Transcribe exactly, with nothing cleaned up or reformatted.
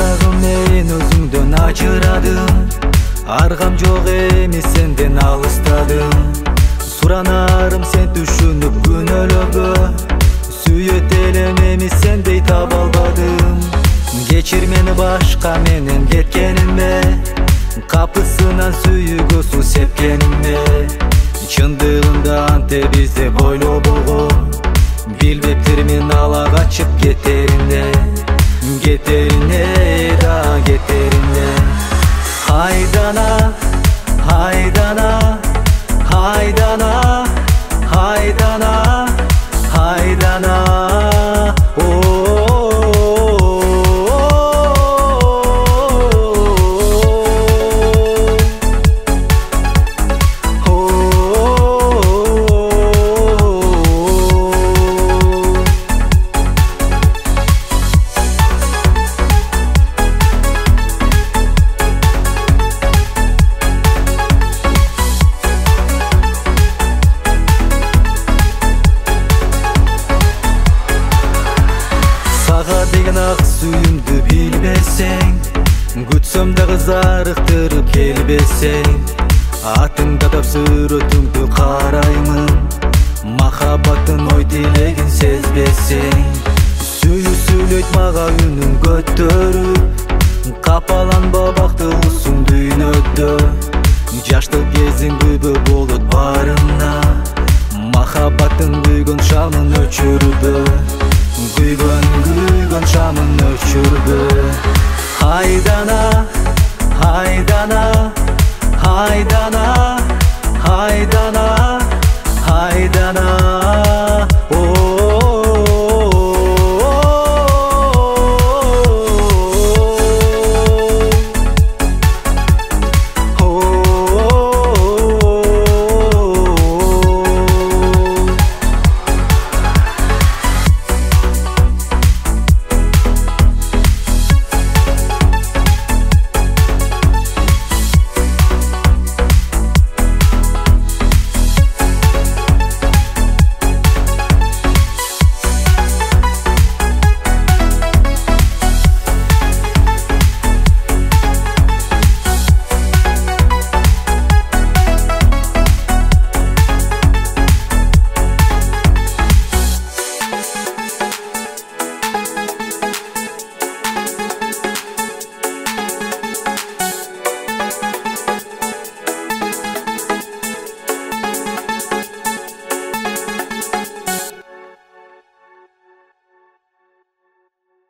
дагы мен өзүңдөн ажырадым. Аргам жок эмес сенден алыстадым. Суранарым сен түшүнүп күнөөлөгө. Сүйөт элем эмес сендей таба албадым. Кечир мени башка менен кеткениме, капысынан сүйүүгө суу сепкениме. Чындыгында анте бизде бойлобого, билбептирмин ала качып кетерине. Кетерине да кетерине. Хайдана, хайдана, хайдана, хайдана, хайдана. Деген ак сүйүмдү билбесең, күтсөм дагы зарыктырып келбесең, атыңда тапсырөтүңдү караймын. Махаббаттын ой тилегин сезбесең, сүйүү сүйлөйт мага үнүн көтөрүп. Капаланба бактылуусуң дүйнөдө, жаштык кезиң күбө болот барына. Махаббаттын күйгөн шамын өчүрбө, күйгөн күйгөн шамын өчүрбө. Хайдана, хайдана, хайдана.